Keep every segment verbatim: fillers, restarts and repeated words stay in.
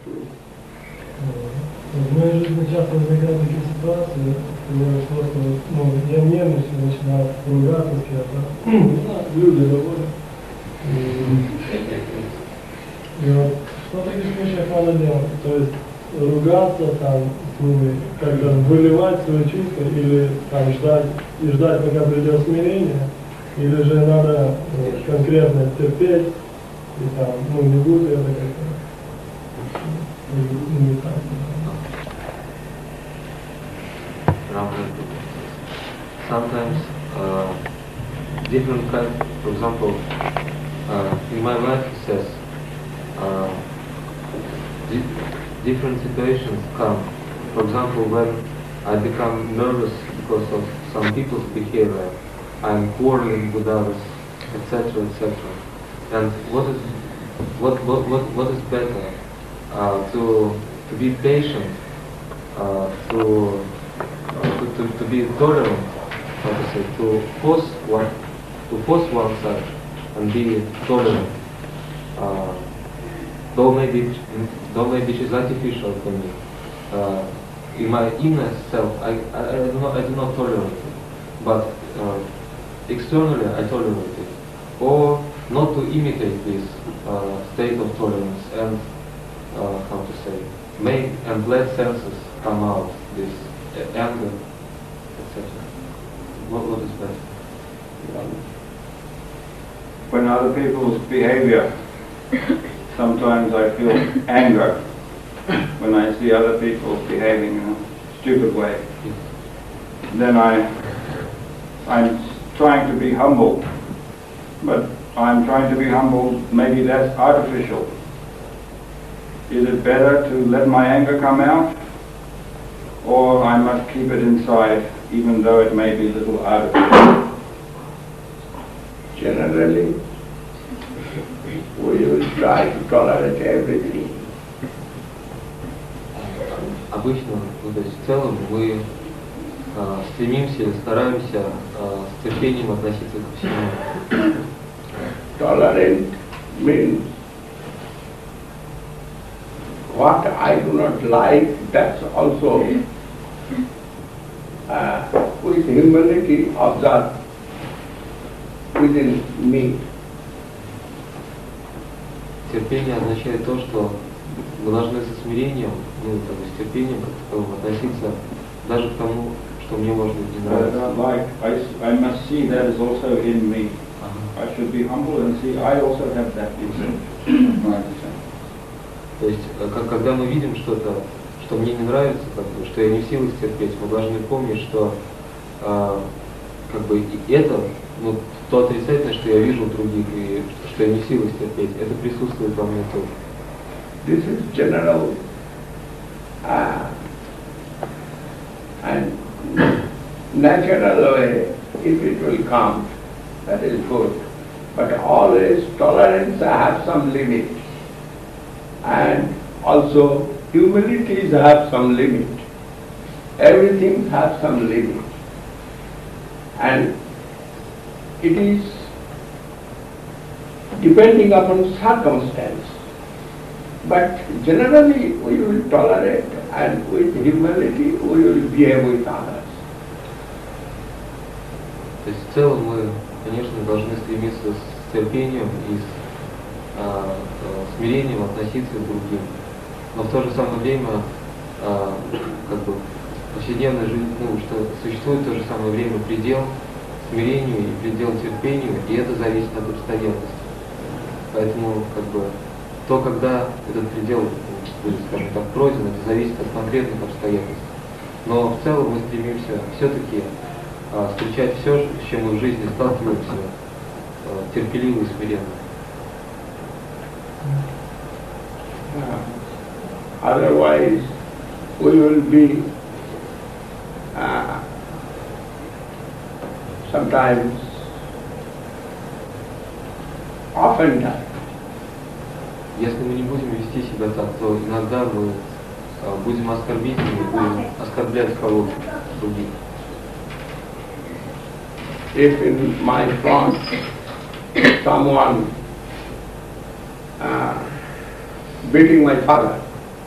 В моей жизни часто возникают такие ситуации, когда я просто, ну, я нервничаю, начинаю ругаться с кем-то, люди довольны. И вот что в таких случаях надо делать? То есть ругаться там с ними, как-то выливать свои чувства или там ждать, и ждать, пока придет смирение, или же надо ну, конкретно терпеть, и там, ну, не будет это как-то не, не так. Sometimes uh, different kinds, for example, uh, in my life he says, uh, di different situations come. For example, when I become nervous because of some people's behavior, I'm quarreling with others, et cetera, et cetera. And what is what what what what is better uh, to to be patient, uh, to, uh, to to to be tolerant, how to say, to force one to force oneself and be tolerant. Uh, though maybe though maybe she's artificial for me. Uh, in my inner self, I, I, I, do not, I do not tolerate it, but uh, externally I tolerate it. Or not to imitate this uh, state of tolerance and, uh, how to say, make and let senses come out, this uh, anger, et cetera. What, what is that? When other people's behavior, sometimes I feel anger when I see other people behaving in a stupid way. Then I, I'm trying to be humble, but I'm trying to be humble, maybe that's artificial. Is it better to let my anger come out, or I must keep it inside, even though it may be a little artificial? Generally, we will try to tolerate everything. Обычно, ну, то есть в целом мы э, стремимся или стараемся э, с терпением относиться ко всему. Tolerant means what I do not like, that's also uh, with humility observed within me. Терпение означает то, что мы должны со смирением, ну, как бы с терпением как таковым относиться даже к тому, что мне может быть не нравится. Like, I, I must see that is also in me. Uh-huh. I should be humble and see I also have that in me. То есть, как, когда мы видим что-то, что мне не нравится, как бы, что я не в силах терпеть, мы должны помнить, что э, как бы и это, ну, то отрицательное, что я вижу у других, и что я не в силах терпеть, это присутствует во мне тоже. This is general uh, and natural way. If it will come, that is good. But always tolerance have some limit, and also humility have some limit. Everything has some limit, and it is depending upon circumstance. But generally we will tolerate, and with humility we will behave with others. То есть в целом мы, конечно, должны стремиться с терпением и с э, э, смирением относиться к другим. Но в то же самое время, э, как бы, повседневной жизни, ну, что существует в то же самое время предел смирению и предел терпению, и это зависит от обстоятельств. Поэтому, как бы, то, когда этот предел будет, скажем так, пройден, это зависит от конкретных обстоятельств. Но в целом мы стремимся все-таки а, встречать все, с чем мы в жизни сталкиваемся, а, терпеливо и смиренно. Otherwise, we will be uh, sometimes offended. Если мы не будем вести себя так, то иногда мы а, будем оскорбительными, будем оскорблять кого-то других. If in my front someone uh, beating my father,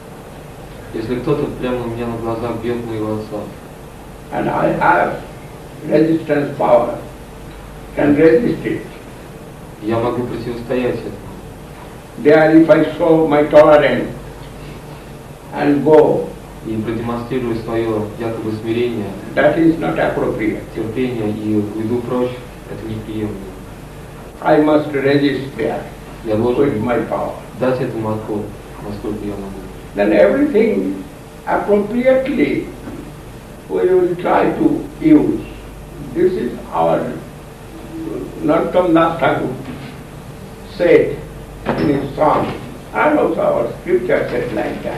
Если кто-то прямо у меня на глазах бьет моего отца, and I have resistance power, can resist it. я могу противостоять этому. There if I show my tolerance and go, И продемонстрирую свое якобы смирение, that is not appropriate. терпение и уйду прочь, это неприемлемо. I must resist there Я with должен my power. дать этому отпор, насколько я могу. Then everything appropriately we will try to use. This is our Narottam Das Thakur said in his song, and also our scripture said like that.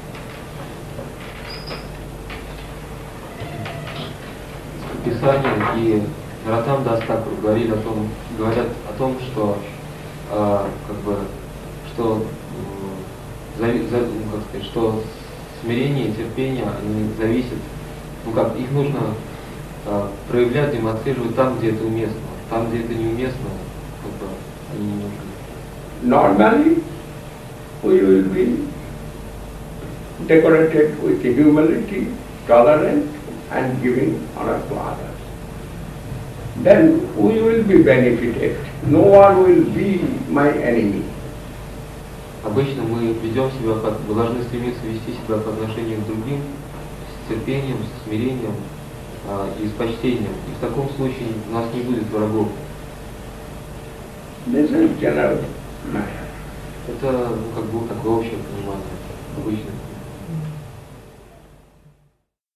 Писание и Наротtam Das Thakur говорили о том, говорят о том, что а, как бы, что, м, зави- за- ну, как сказать, что смирение и терпение они зависят, ну как, их нужно а, проявлять, демонстрировать там, где это уместно, там, где это неуместно, как бы, они не нужны. Normally, we will be decorated with humility, tolerance, and giving honor to others. Then we will be benefited. No one will be my enemy. Обычно мы ведем себя, как, мы должны стремиться вести себя по отношению к другим с терпением, с смирением а, и с почтением. И в таком случае у нас не будет врагов. This is general matter. Это ну, как бы такое общее понимание обычно.